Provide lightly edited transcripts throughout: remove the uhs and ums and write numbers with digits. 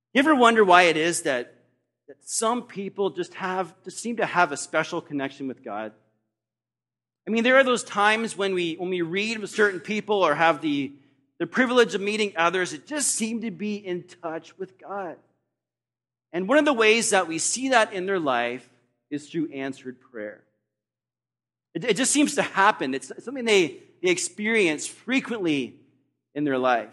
You ever wonder why it is that some people just seem to have a special connection with God? I mean, there are those times when we read with certain people or have the privilege of meeting others that just seem to be in touch with God. And one of the ways that we see that in their life is through answered prayer. It just seems to happen. It's something they experience frequently in their life.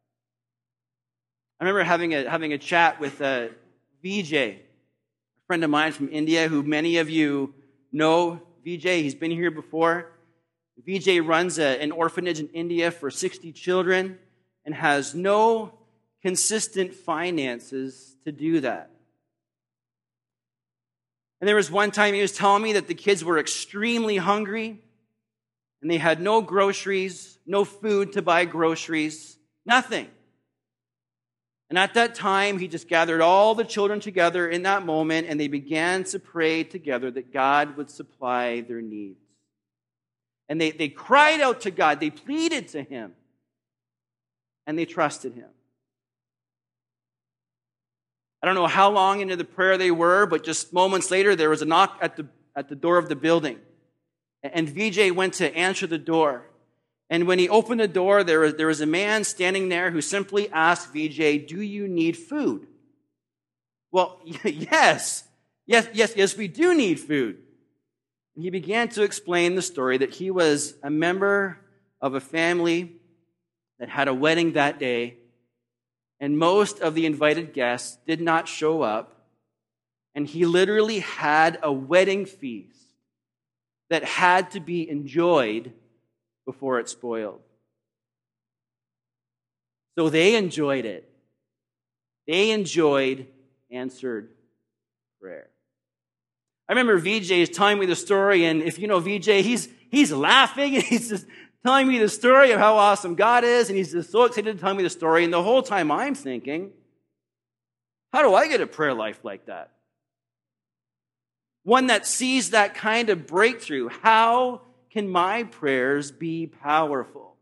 I remember having a chat with Vijay, a friend of mine from India, who many of you know. Vijay, he's been here before. Vijay runs an orphanage in India for 60 children and has no consistent finances to do that. And there was one time he was telling me that the kids were extremely hungry and they had no groceries, no food to buy groceries, nothing. And at that time, he just gathered all the children together in that moment and they began to pray together that God would supply their needs. And they cried out to God, they pleaded to him, and they trusted him. I don't know how long into the prayer they were, but just moments later, there was a knock at the door of the building. And Vijay went to answer the door. And when he opened the door, there was a man standing there who simply asked Vijay, "Do you need food?" Well, yes, we do need food. And he began to explain the story that he was a member of a family that had a wedding that day, and most of the invited guests did not show up, and he literally had a wedding feast that had to be enjoyed before it spoiled. So they enjoyed it. They enjoyed answered prayer. I remember Vijay is telling me the story, and if you know Vijay, he's laughing, and he's just telling me the story of how awesome God is, and he's just so excited to tell me the story, and the whole time I'm thinking, how do I get a prayer life like that? One that sees that kind of breakthrough. How can my prayers be powerful?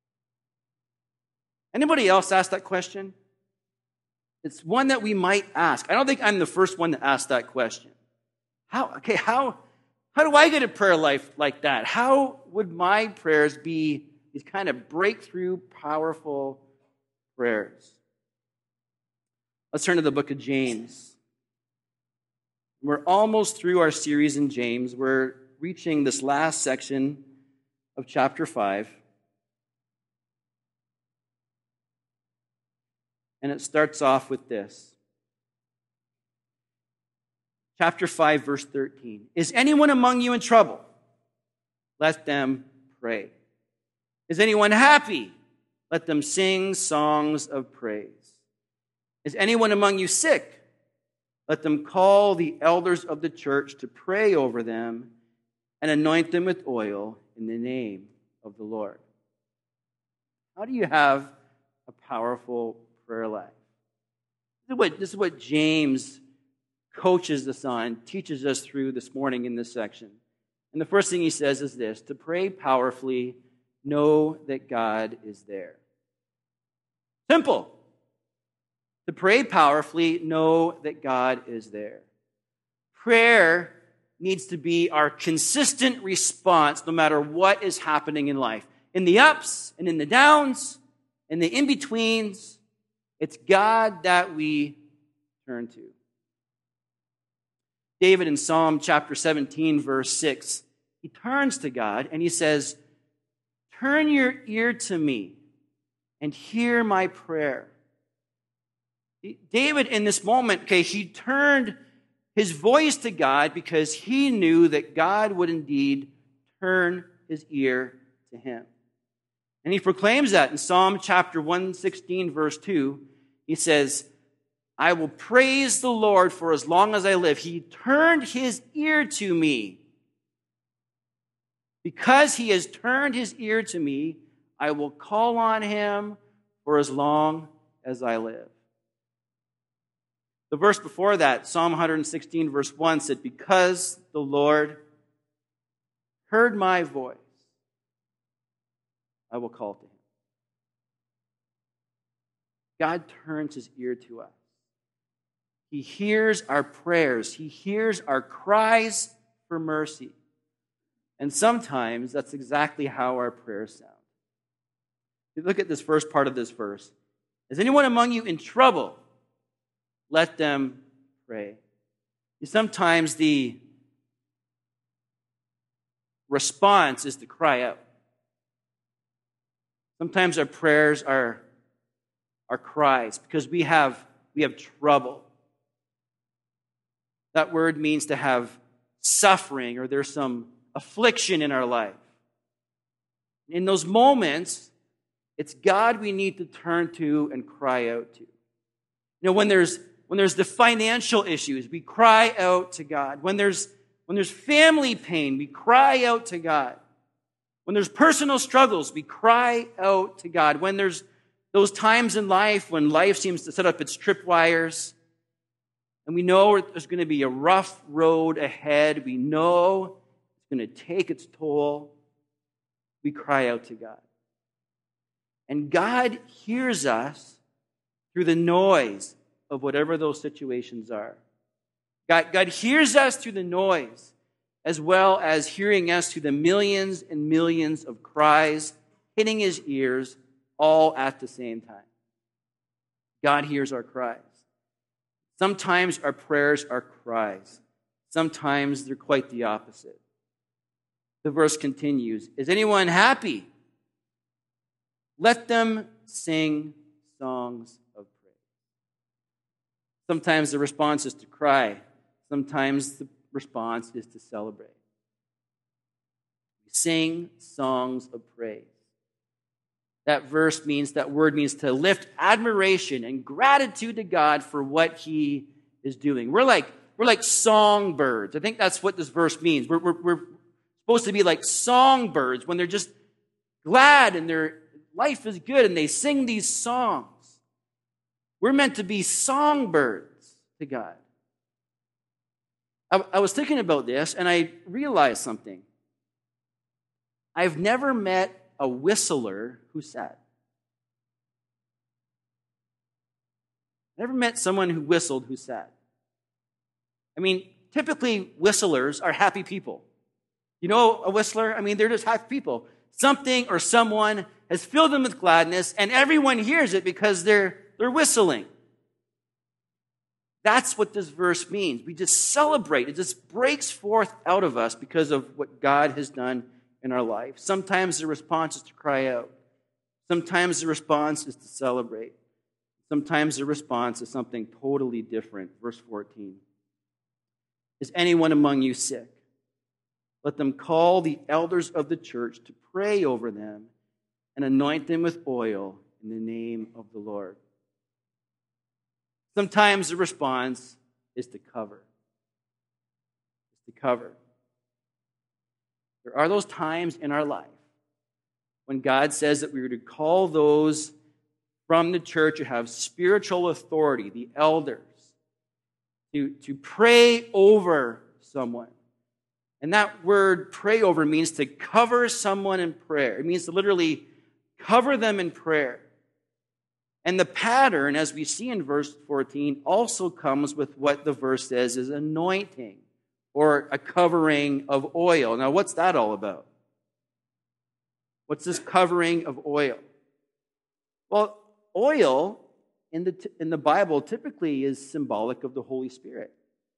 Anybody else ask that question? It's one that we might ask. I don't think I'm the first one to ask that question. How do I get a prayer life like that? How would my prayers be these kind of breakthrough, powerful prayers? Let's turn to the book of James. We're almost through our series in James. We're reaching this last section of chapter 5. And it starts off with this. Chapter 5, verse 13. Is anyone among you in trouble? Let them pray. Is anyone happy? Let them sing songs of praise. Is anyone among you sick? Let them call the elders of the church to pray over them and anoint them with oil in the name of the Lord. How do you have a powerful prayer life? This is what James coaches us on, teaches us through this morning in this section. And the first thing he says is this: to pray powerfully, know that God is there. Simple. To pray powerfully, know that God is there. Prayer needs to be our consistent response no matter what is happening in life. In the ups and in the downs, in the in-betweens, it's God that we turn to. David in Psalm chapter 17, verse 6, he turns to God and he says, "Turn your ear to me and hear my prayer." David, in this moment, he turned his voice to God because he knew that God would indeed turn his ear to him. And he proclaims that in Psalm chapter 116, verse 2. He says, "I will praise the Lord for as long as I live. He turned his ear to me. Because he has turned his ear to me, I will call on him for as long as I live." The verse before that, Psalm 116, verse 1, said, "Because the Lord heard my voice, I will call to him." God turns his ear to us. He hears our prayers. He hears our cries for mercy. And sometimes that's exactly how our prayers sound. Look at this first part of this verse. Is anyone among you in trouble? Let them pray. Sometimes the response is to cry out. Sometimes our prayers are cries because we have trouble. That word means to have suffering, or there's some affliction in our life. In those moments, it's God we need to turn to and cry out to. When there's the financial issues, we cry out to God. When there's family pain, we cry out to God. When there's personal struggles, we cry out to God. When there's those times in life when life seems to set up its tripwires, and we know there's going to be a rough road ahead, we know it's going to take its toll, we cry out to God. And God hears us through the noise of whatever those situations are. God hears us through the noise, as well as hearing us through the millions and millions of cries hitting his ears all at the same time. God hears our cries. Sometimes our prayers are cries. Sometimes they're quite the opposite. The verse continues, is anyone happy? Let them sing songs of praise. Sometimes the response is to cry. Sometimes the response is to celebrate. We sing songs of praise. That word means to lift admiration and gratitude to God for what he is doing. We're like songbirds. I think that's what this verse means. We're supposed to be like songbirds when they're just glad and their life is good and they sing these songs. We're meant to be songbirds to God. I was thinking about this and I realized something. I've never met a whistler who's sad. I never met someone who whistled who's sad. I mean, typically whistlers are happy people. You know a whistler? I mean, they're just happy people. Something or someone has filled them with gladness, and everyone hears it because they're whistling. That's what this verse means. We just celebrate. It just breaks forth out of us because of what God has done in our life. Sometimes the response is to cry out. Sometimes the response is to celebrate. Sometimes the response is something totally different. Verse 14. Is anyone among you sick? Let them call the elders of the church to pray over them and anoint them with oil in the name of the Lord. Sometimes the response is to cover. It's to cover. There are those times in our life when God says that we are to call those from the church who have spiritual authority, the elders, to pray over someone. And that word pray over means to cover someone in prayer. It means to literally cover them in prayer. And the pattern, as we see in verse 14, also comes with what the verse says is anointing, or a covering of oil. Now, what's that all about? What's this covering of oil? Well, oil in the Bible typically is symbolic of the Holy Spirit.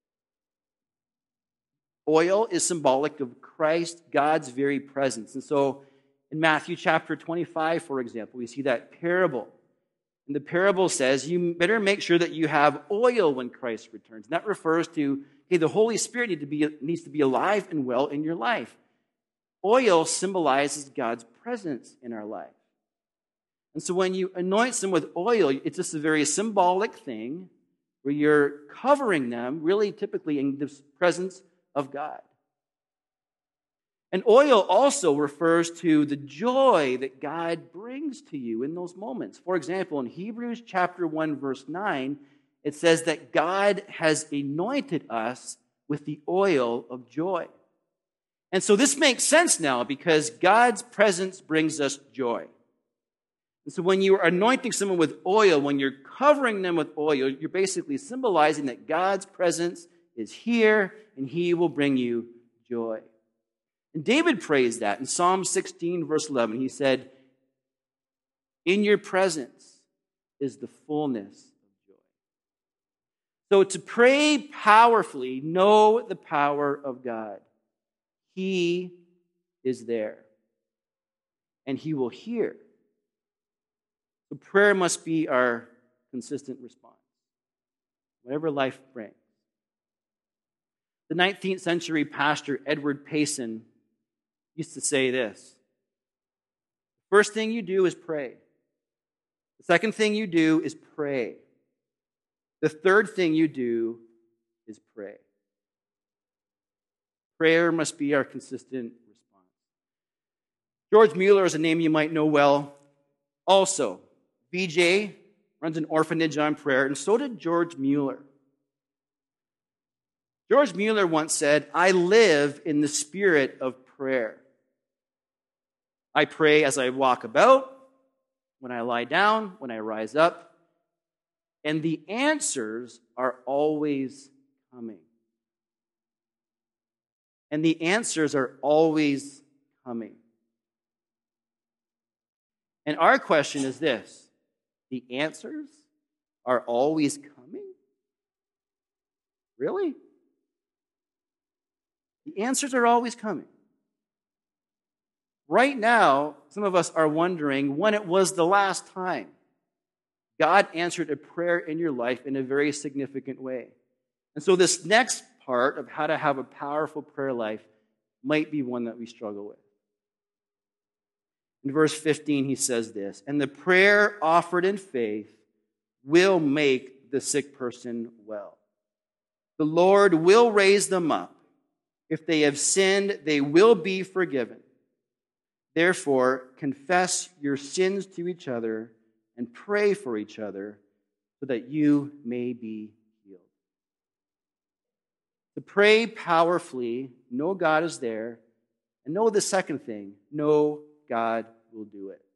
Oil is symbolic of Christ, God's very presence. And so in Matthew chapter 25, for example, we see that parable. And the parable says, you better make sure that you have oil when Christ returns. And that refers to, the Holy Spirit needs to be alive and well in your life. Oil symbolizes God's presence in our life. And so when you anoint them with oil, it's just a very symbolic thing where you're covering them, really typically in the presence of God. And oil also refers to the joy that God brings to you in those moments. For example, in Hebrews chapter 1, verse 9, it says that God has anointed us with the oil of joy. And so this makes sense now because God's presence brings us joy. And so when you are anointing someone with oil, when you're covering them with oil, you're basically symbolizing that God's presence is here and he will bring you joy. And David prays that in Psalm 16, verse 11. He said, "In your presence is the fullness of joy." So to pray powerfully, know the power of God. He is there, and he will hear. So prayer must be our consistent response, whatever life brings. The 19th century pastor Edward Payson used to say this: the first thing you do is pray. The second thing you do is pray. The third thing you do is pray. Prayer must be our consistent response. George Mueller is a name you might know well. Also, BJ runs an orphanage on prayer, and so did George Mueller. George Mueller once said, "I live in the spirit of prayer. I pray as I walk about, when I lie down, when I rise up, and the answers are always coming." And the answers are always coming. And our question is this: the answers are always coming? Really? The answers are always coming. Right now, some of us are wondering when it was the last time God answered a prayer in your life in a very significant way. And so this next part of how to have a powerful prayer life might be one that we struggle with. In verse 15, he says this: "And the prayer offered in faith will make the sick person well. The Lord will raise them up. If they have sinned, they will be forgiven. Therefore, confess your sins to each other and pray for each other so that you may be healed." To pray powerfully, know God is there, and know the second thing: know God will do it.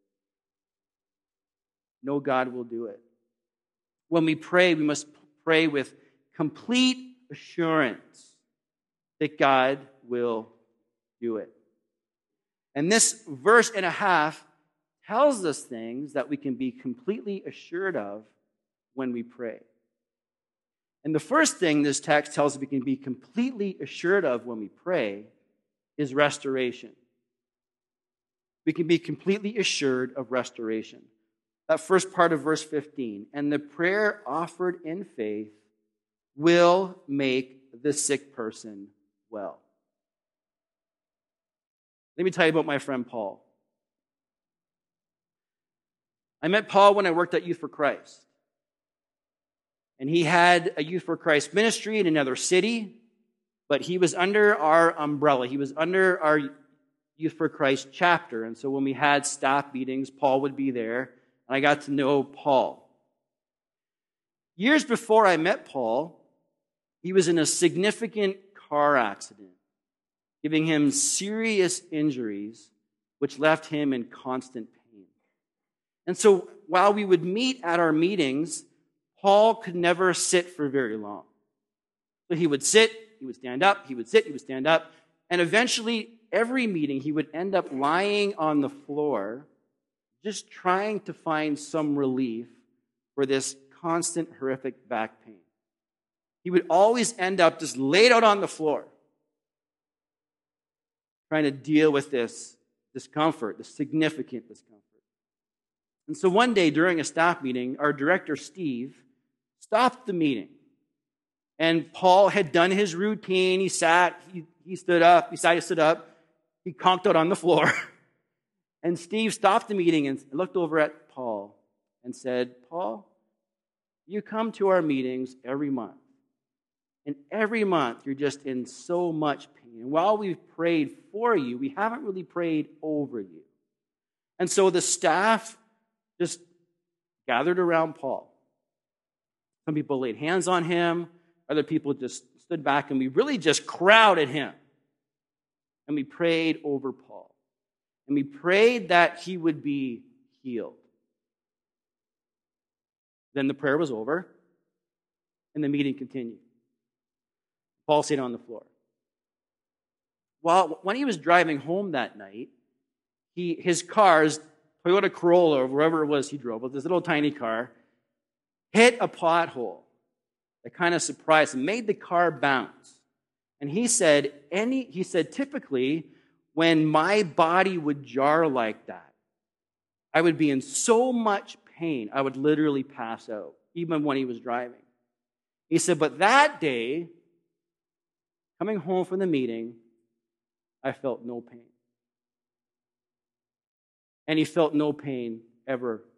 Know God will do it. When we pray, we must pray with complete assurance that God will do it. And this verse and a half tells us things that we can be completely assured of when we pray. And the first thing this text tells us we can be completely assured of when we pray is restoration. We can be completely assured of restoration. That first part of verse 15, "And the prayer offered in faith will make the sick person well." Let me tell you about my friend Paul. I met Paul when I worked at Youth for Christ. And he had a Youth for Christ ministry in another city, but he was under our umbrella. He was under our Youth for Christ chapter. And so when we had staff meetings, Paul would be there, and I got to know Paul. Years before I met Paul, he was in a significant car accident, giving him serious injuries, which left him in constant pain. And so while we would meet at our meetings, Paul could never sit for very long. So he would sit, he would stand up, he would sit, he would stand up, and eventually every meeting he would end up lying on the floor, just trying to find some relief for this constant horrific back pain. He would always end up just laid out on the floor, trying to deal with this discomfort, this significant discomfort. And so one day during a staff meeting, our director, Steve, stopped the meeting. And Paul had done his routine. He sat, he stood up, he stood up, he conked out on the floor. And Steve stopped the meeting and looked over at Paul and said, "Paul, you come to our meetings every month. And every month you're just in so much pain. And while we've prayed for you, we haven't really prayed over you." And so the staff just gathered around Paul. Some people laid hands on him. Other people just stood back, and we really just crowded him. And we prayed over Paul. And we prayed that he would be healed. Then the prayer was over, and the meeting continued. Paul stayed on the floor. Well, when he was driving home that night, his car's Toyota Corolla, or wherever it was he drove, with this little tiny car, hit a pothole that kind of surprised him, made the car bounce. And he said, typically, when my body would jar like that, I would be in so much pain, I would literally pass out, even when he was driving. He said, but that day, coming home from the meeting, I felt no pain. And he felt no pain ever again.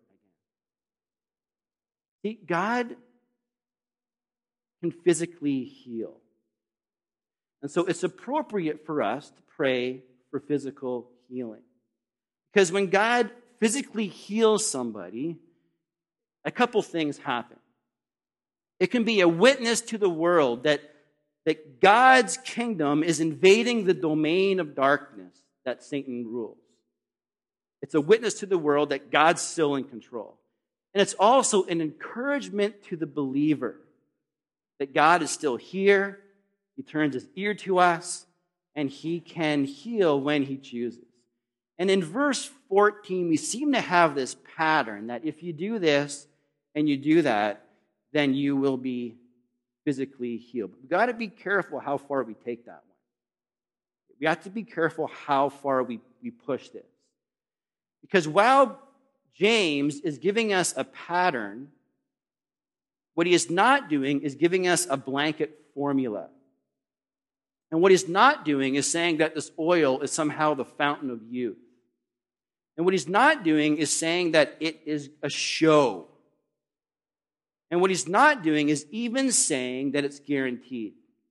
See, God can physically heal. And so it's appropriate for us to pray for physical healing. Because when God physically heals somebody, a couple things happen. It can be a witness to the world that God's kingdom is invading the domain of darkness that Satan rules. It's a witness to the world that God's still in control. And it's also an encouragement to the believer that God is still here, He turns His ear to us, and He can heal when He chooses. And in verse 14, we seem to have this pattern that if you do this and you do that, then you will be physically healed. But we've got to be careful how far we take that one. We have to be careful how far we push this. Because while James is giving us a pattern, what he is not doing is giving us a blanket formula. And what he's not doing is saying that this oil is somehow the fountain of youth. And what he's not doing is saying that it is a show. And what he's not doing is even saying that it's guaranteed.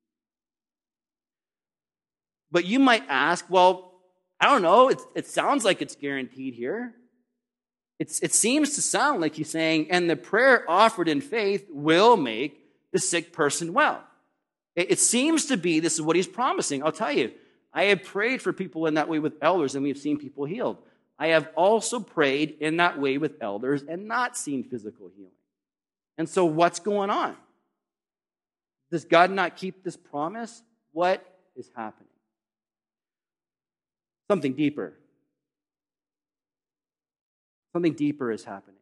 But you might ask, well, I don't know, it sounds like it's guaranteed here. It seems to sound like he's saying, and the prayer offered in faith will make the sick person well. It seems to be this is what he's promising. I'll tell you, I have prayed for people in that way with elders, and we've seen people healed. I have also prayed in that way with elders and not seen physical healing. And so what's going on? Does God not keep this promise? What is happening? Something deeper. Something deeper is happening.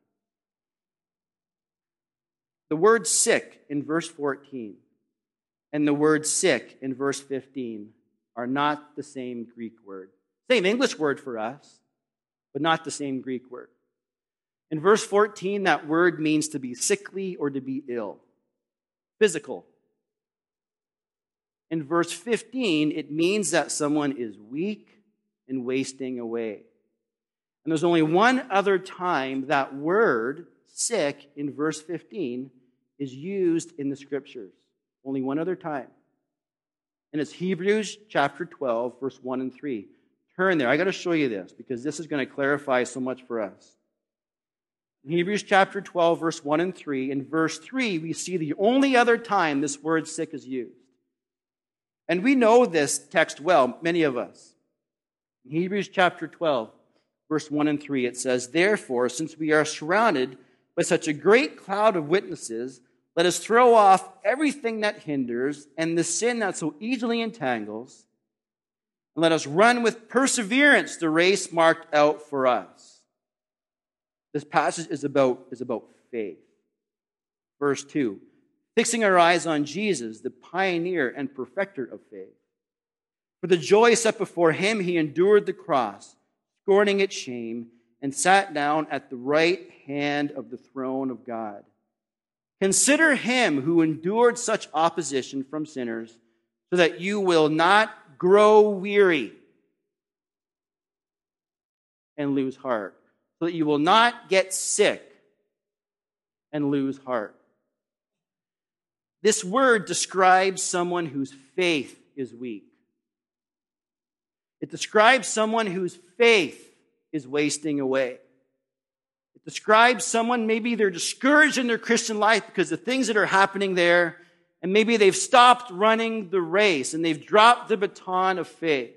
The word sick in verse 14 and the word sick in verse 15 are not the same Greek word. Same English word for us, but not the same Greek word. In verse 14, that word means to be sickly or to be ill, physical. In verse 15, it means that someone is weak and wasting away. And there's only one other time that word, sick, in verse 15, is used in the Scriptures. Only one other time. And it's Hebrews chapter 12, verse 1 and 3. Turn there. I got to show you this because this is going to clarify so much for us. In Hebrews chapter 12, verse 1 and 3, in verse 3, we see the only other time this word sick is used. And we know this text well, many of us. In Hebrews chapter 12, verse 1 and 3, it says, therefore, since we are surrounded by such a great cloud of witnesses, let us throw off everything that hinders and the sin that so easily entangles, and let us run with perseverance the race marked out for us. This passage is about faith. Verse 2, fixing our eyes on Jesus, the pioneer and perfecter of faith. For the joy set before him, he endured the cross, scorning its shame, and sat down at the right hand of the throne of God. Consider him who endured such opposition from sinners, so that you will not grow weary and lose heart. So that you will not get sick and lose heart. This word describes someone whose faith is weak. It describes someone whose faith is wasting away. It describes someone, maybe they're discouraged in their Christian life because of things that are happening there, and maybe they've stopped running the race and they've dropped the baton of faith.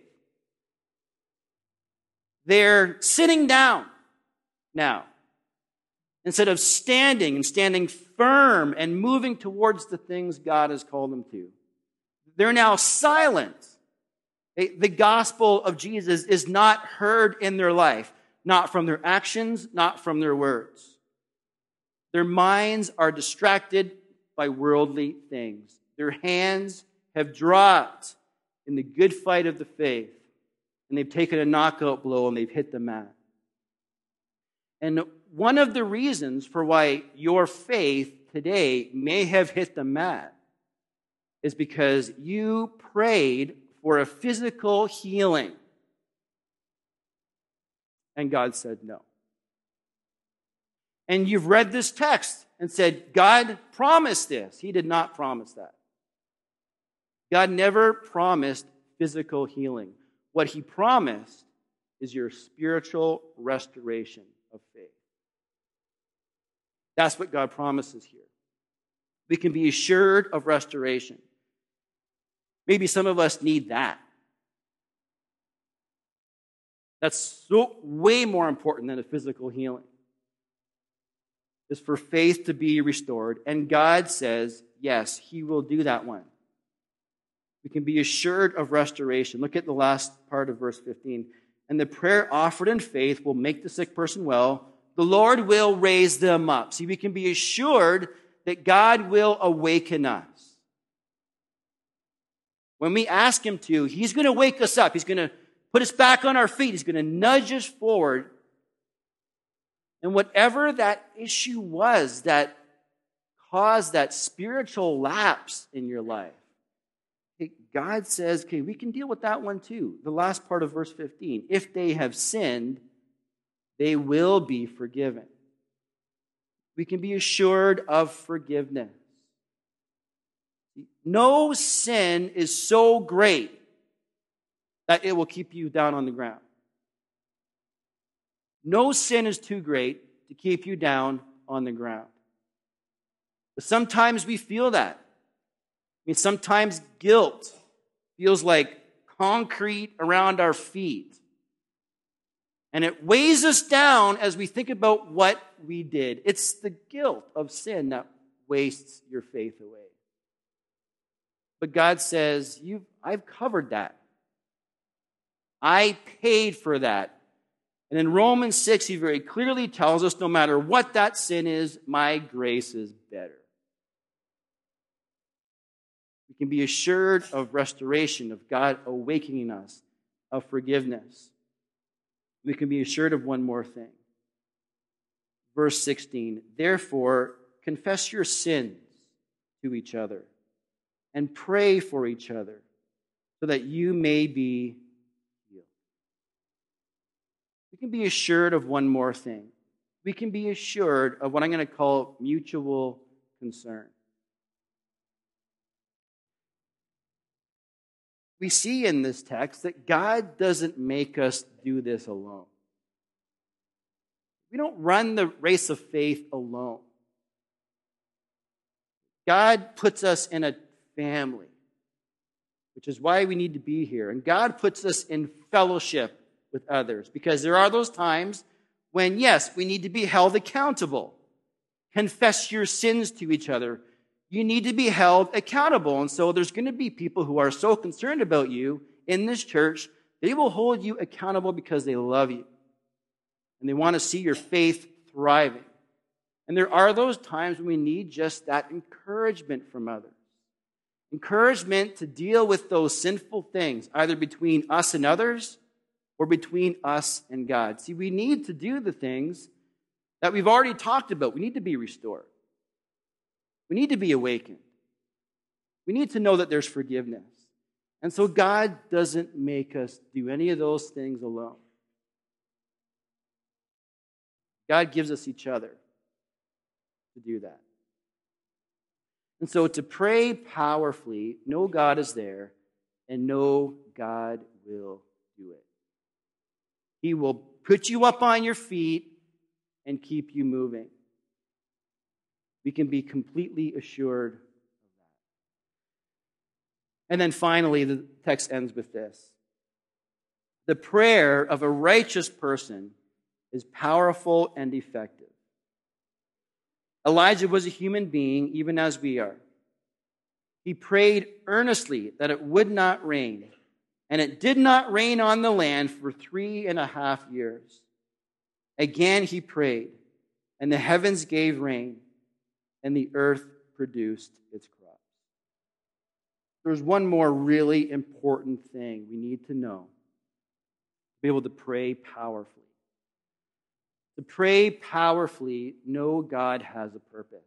They're sitting down now. instead of standing firm and moving towards the things God has called them to. They're now silent. The gospel of Jesus is not heard in their life, not from their actions, not from their words. Their minds are distracted by worldly things. Their hands have dropped in the good fight of the faith, and they've taken a knockout blow and they've hit the mat. And one of the reasons for why your faith today may have hit the mat is because you prayed for a physical healing. And God said no. And you've read this text and said, God promised this. He did not promise that. God never promised physical healing. What he promised is your spiritual restoration of faith. That's what God promises here. We can be assured of restoration. Maybe some of us need that. That's so way more important than a physical healing. Is for faith to be restored. And God says, yes, he will do that one. We can be assured of restoration. Look at the last part of verse 15. And the prayer offered in faith will make the sick person well. The Lord will raise them up. See, we can be assured that God will awaken us. When we ask him to, he's going to wake us up. He's going to put us back on our feet. He's going to nudge us forward. And whatever that issue was that caused that spiritual lapse in your life, God says, okay, we can deal with that one too. The last part of verse 15. If they have sinned, they will be forgiven. We can be assured of forgiveness. No sin is so great that it will keep you down on the ground. No sin is too great to keep you down on the ground. But sometimes we feel that. Sometimes guilt feels like concrete around our feet. And it weighs us down as we think about what we did. It's the guilt of sin that wastes your faith away. But God says, I've covered that. I paid for that. And in Romans 6, he very clearly tells us, no matter what that sin is, my grace is better. We can be assured of restoration, of God awakening us, of forgiveness. We can be assured of one more thing. Verse 16, therefore, confess your sins to each other and pray for each other so that you may be healed. We can be assured of one more thing. We can be assured of what I'm going to call mutual concern. We see in this text that God doesn't make us do this alone. We don't run the race of faith alone. God puts us in a family, which is why we need to be here. And God puts us in fellowship with others, because there are those times when, yes, we need to be held accountable. Confess your sins to each other. You need to be held accountable. And so there's going to be people who are so concerned about you in this church, they will hold you accountable because they love you. And they want to see your faith thriving. And there are those times when we need just that encouragement from others. Encouragement to deal with those sinful things, either between us and others or between us and God. See, we need to do the things that we've already talked about. We need to be restored. We need to be awakened. We need to know that there's forgiveness. And so God doesn't make us do any of those things alone. God gives us each other to do that. And so to pray powerfully, know God is there, and know God will do it. He will put you up on your feet and keep you moving. We can be completely assured of that. And then finally, the text ends with this. The prayer of a righteous person is powerful and effective. Elijah was a human being, even as we are. He prayed earnestly that it would not rain, and it did not rain on the land for 3.5 years. Again he prayed, and the heavens gave rain, and the earth produced its crops. There's one more really important thing we need to know to be able to pray powerfully. To pray powerfully, know God has a purpose.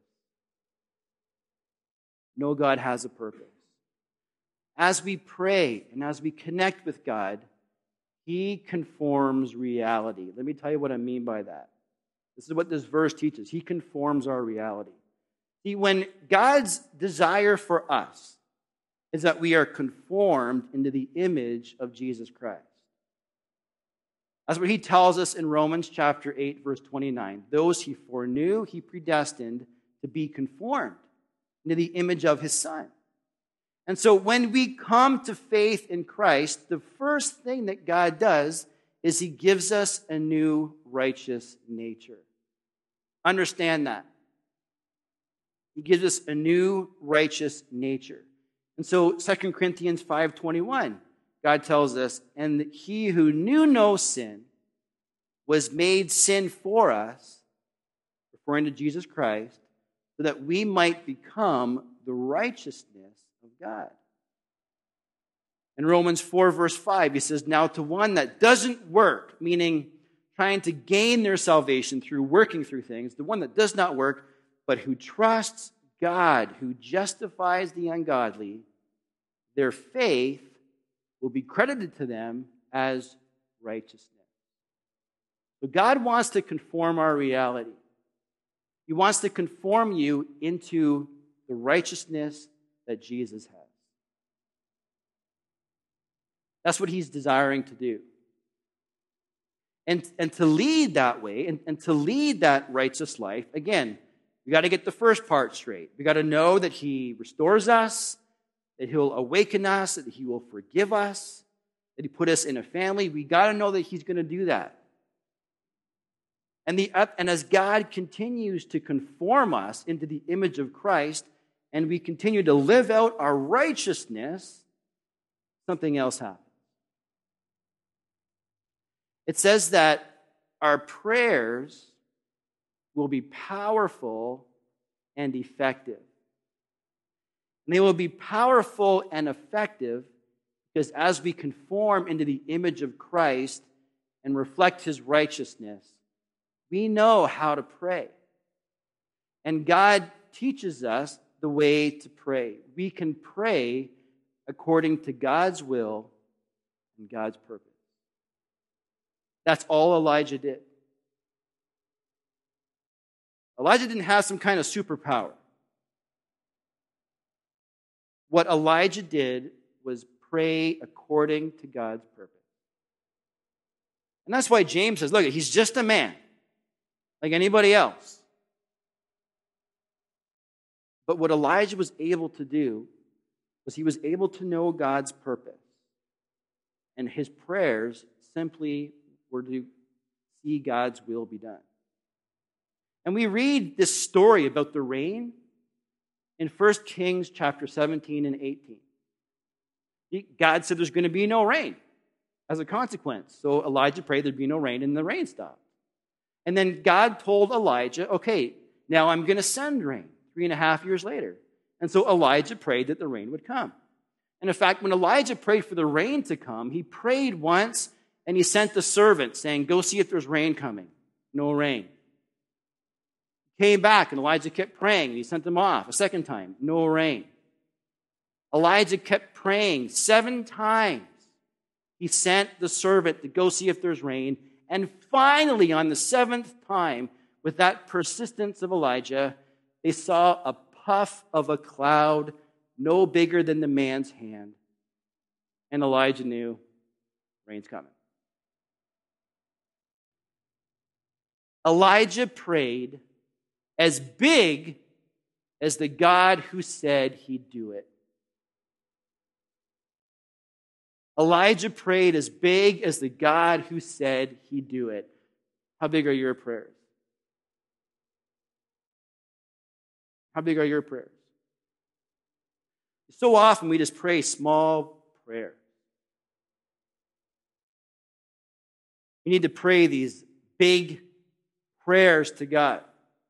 Know God has a purpose. As we pray and as we connect with God, He conforms reality. Let me tell you what I mean by that. This is what this verse teaches. He conforms our reality. See, when God's desire for us is that we are conformed into the image of Jesus Christ. That's what He tells us in Romans chapter 8, verse 29. Those He foreknew, He predestined to be conformed into the image of His Son. And so when we come to faith in Christ, the first thing that God does is He gives us a new righteous nature. Understand that. He gives us a new righteous nature. And so 2 Corinthians 5:21, God tells us, and that He who knew no sin was made sin for us, referring to Jesus Christ, so that we might become the righteousness of God. In Romans 4, verse 5, he says, now to one that doesn't work, meaning trying to gain their salvation through working through things, the one that does not work, but who trusts God, who justifies the ungodly, their faith will be credited to them as righteousness. So God wants to conform our reality. He wants to conform you into the righteousness that Jesus has. That's what He's desiring to do. And to lead that way, and to lead that righteous life, again, we got to get the first part straight. We got to know that He restores us, that He'll awaken us, that He will forgive us, that He put us in a family. We got to know that He's going to do that. And as God continues to conform us into the image of Christ, and we continue to live out our righteousness, something else happens. It says that our prayers will be powerful and effective. And they will be powerful and effective because as we conform into the image of Christ and reflect His righteousness, we know how to pray. And God teaches us the way to pray. We can pray according to God's will and God's purpose. That's all Elijah did. Elijah didn't have some kind of superpower. What Elijah did was pray according to God's purpose. And that's why James says, look, he's just a man, like anybody else. But what Elijah was able to do was he was able to know God's purpose. And his prayers simply were to see God's will be done. And we read this story about the rain in 1 Kings chapter 17 and 18. God said there's going to be no rain as a consequence. So Elijah prayed there'd be no rain, and the rain stopped. And then God told Elijah, okay, now I'm going to send rain 3.5 years later. And so Elijah prayed that the rain would come. And in fact, when Elijah prayed for the rain to come, he prayed once and he sent the servant saying, go see if there's rain coming. No rain. He came back and Elijah kept praying and he sent them off a second time. No rain. Elijah kept praying 7 times. He sent the servant to go see if there's rain. And finally, on the 7th time, with that persistence of Elijah, they saw a puff of a cloud no bigger than the man's hand. And Elijah knew rain's coming. Elijah prayed as big as the God who said he'd do it. Elijah prayed as big as the God who said he'd do it. How big are your prayers? How big are your prayers? So often we just pray small prayers. We need to pray these big prayers to God.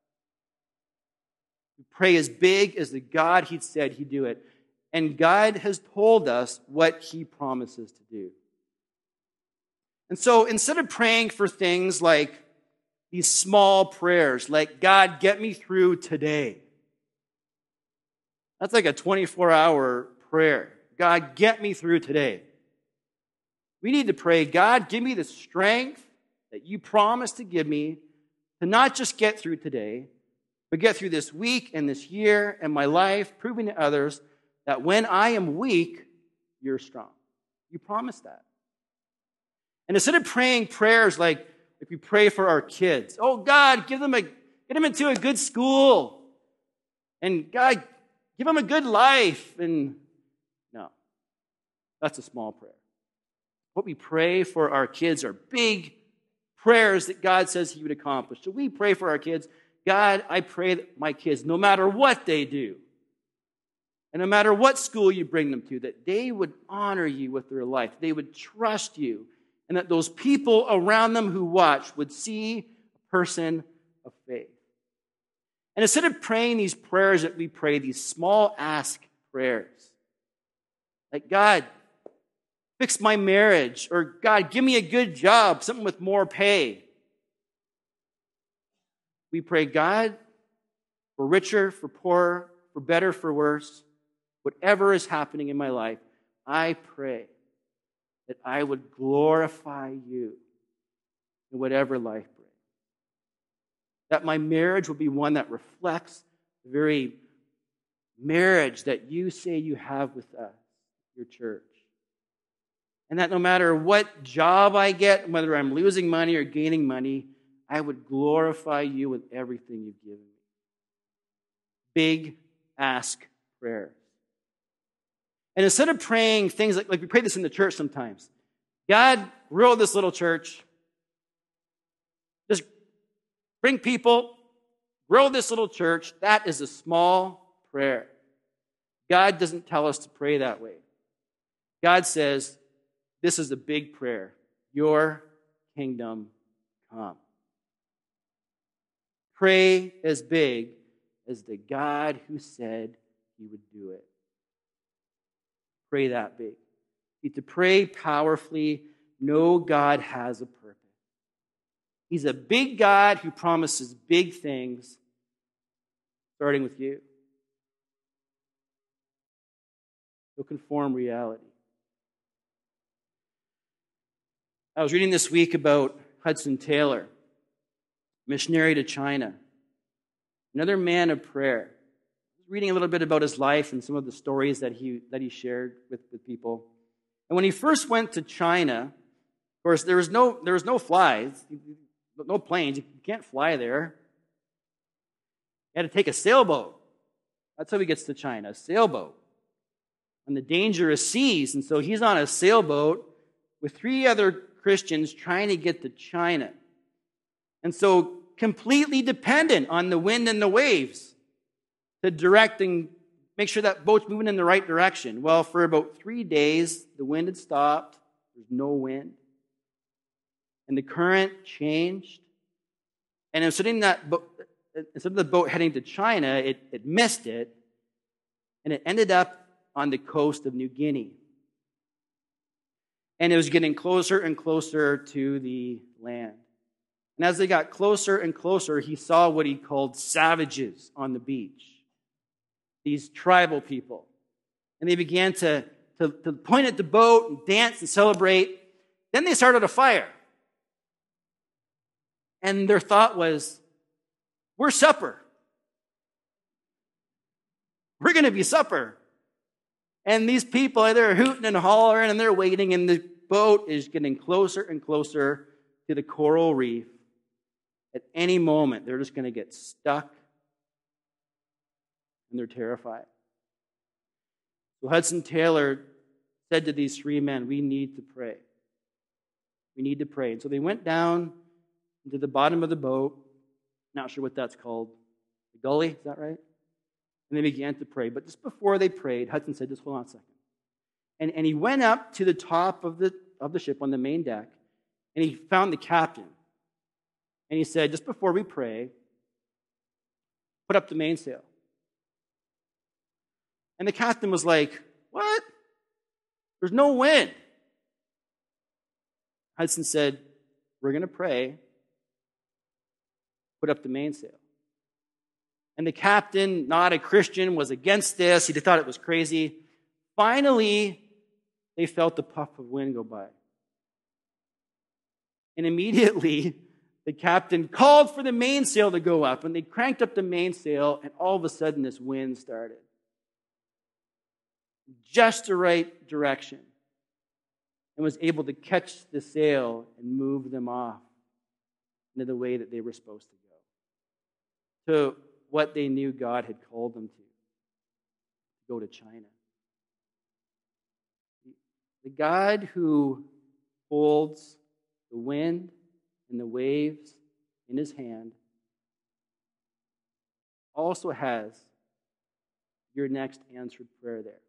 We pray as big as the God He said He'd do it. And God has told us what He promises to do. And so instead of praying for things like these small prayers, like, God, get me through today. That's like a 24-hour prayer. God, get me through today. We need to pray, God, give me the strength that you promised to give me to not just get through today, but get through this week and this year and my life, proving to others that when I am weak, you're strong. You promised that. And instead of praying prayers like if we pray for our kids, oh God, get them into a good school. And God, give them a good life. And no, that's a small prayer. What we pray for our kids are big prayers that God says He would accomplish. So we pray for our kids. God, I pray that my kids, no matter what they do, and no matter what school you bring them to, that they would honor you with their life. They would trust you. And that those people around them who watch would see a person of faith. And instead of praying these prayers that we pray, these small ask prayers, like, God, fix my marriage, or God, give me a good job, something with more pay. We pray, God, for richer, for poorer, for better, for worse, whatever is happening in my life, I pray that I would glorify you in whatever life brings. That my marriage will be one that reflects the very marriage that you say you have with us, your church. And that no matter what job I get, whether I'm losing money or gaining money, I would glorify you with everything you've given me. Big ask prayers. And instead of praying things like we pray this in the church sometimes, God, grow this little church. Just bring people, grow this little church. That is a small prayer. God doesn't tell us to pray that way. God says, this is a big prayer. Your kingdom come. Pray as big as the God who said He would do it. Pray that big. You need to pray powerfully. Know God has a purpose. He's a big God who promises big things, starting with you. You'll conform reality. I was reading this week about Hudson Taylor, missionary to China, another man of prayer. Reading a little bit about his life and some of the stories that he shared with people. And when he first went to China, of course, there was no flies, no planes. You can't fly there. He had to take a sailboat. That's how he gets to China, a sailboat. On the dangerous seas. And so he's on a sailboat with 3 other Christians trying to get to China. And so completely dependent on the wind and the waves to direct and make sure that boat's moving in the right direction. Well, for about 3 days, the wind had stopped. There's no wind. And the current changed. And instead of the boat heading to China, it missed it. And it ended up on the coast of New Guinea. And it was getting closer and closer to the land. And as they got closer and closer, he saw what he called savages on the beach. These tribal people. And they began to point at the boat and dance and celebrate. Then they started a fire. And their thought was, we're supper. We're going to be supper. And these people, they're hooting and hollering and they're waiting, and the boat is getting closer and closer to the coral reef. At any moment, they're just going to get stuck. And they're terrified. So Hudson Taylor said to these 3 men, we need to pray. We need to pray. And so they went down into the bottom of the boat. Not sure what that's called. The gully, is that right? And they began to pray. But just before they prayed, Hudson said, just hold on a second. And he went up to the top of the ship on the main deck, and he found the captain. And he said, just before we pray, put up the mainsail. And the captain was like, what? There's no wind. Hudson said, we're going to pray. Put up the mainsail. And the captain, not a Christian, was against this. He thought it was crazy. Finally, they felt the puff of wind go by. And immediately, the captain called for the mainsail to go up. And they cranked up the mainsail, and all of a sudden, this wind started. Just the right direction. And was able to catch the sail and move them off into the way that they were supposed to go. To what they knew God had called them to. Go to China. The God who holds the wind and the waves in his hand also has your next answered prayer there.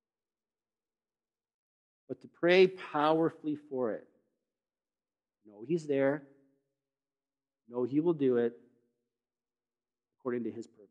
But to pray powerfully for it, know he's there, know he will do it according to his purpose.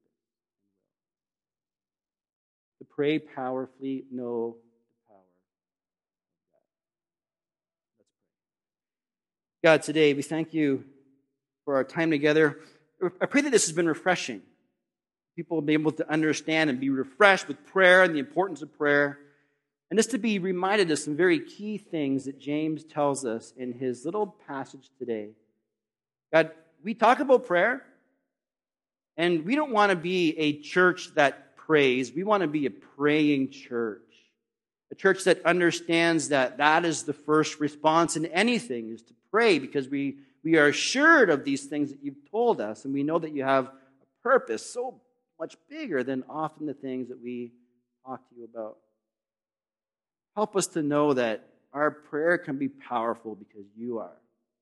To pray powerfully, know the power of God. Let's pray. God, today we thank you for our time together. I pray that this has been refreshing. People will be able to understand and be refreshed with prayer and the importance of prayer. And just to be reminded of some very key things that James tells us in his little passage today. God, we talk about prayer, and we don't want to be a church that prays. We want to be a praying church. A church that understands that that is the first response in anything, is to pray, because we are assured of these things that you've told us, and we know that you have a purpose so much bigger than often the things that we talk to you about. Help us to know that our prayer can be powerful because you are.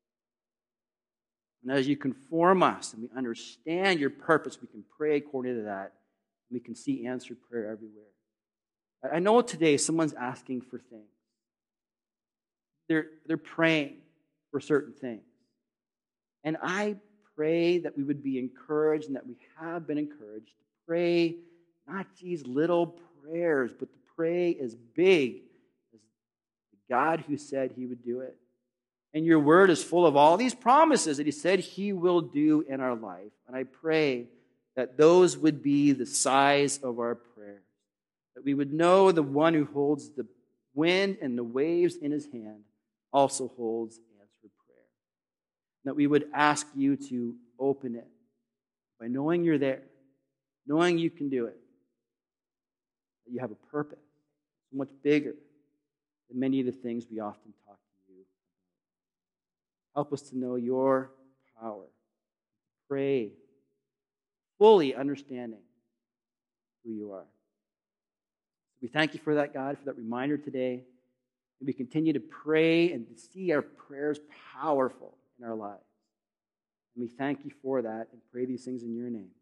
And as you conform us and we understand your purpose, we can pray according to that. And we can see answered prayer everywhere. I know today someone's asking for things. They're praying for certain things. And I pray that we would be encouraged and that we have been encouraged to pray not these little prayers, but to pray as big as the God who said he would do it. And your word is full of all these promises that he said he will do in our life. And I pray that those would be the size of our prayers. That we would know the one who holds the wind and the waves in his hand also holds answered prayer. That we would ask you to open it by knowing you're there, knowing you can do it. That you have a purpose so much bigger than many of the things we often talk to you about. Help us to know your power. Pray, fully understanding who you are. We thank you for that, God, for that reminder today. And we continue to pray and to see our prayers powerful in our lives. And we thank you for that and pray these things in your name.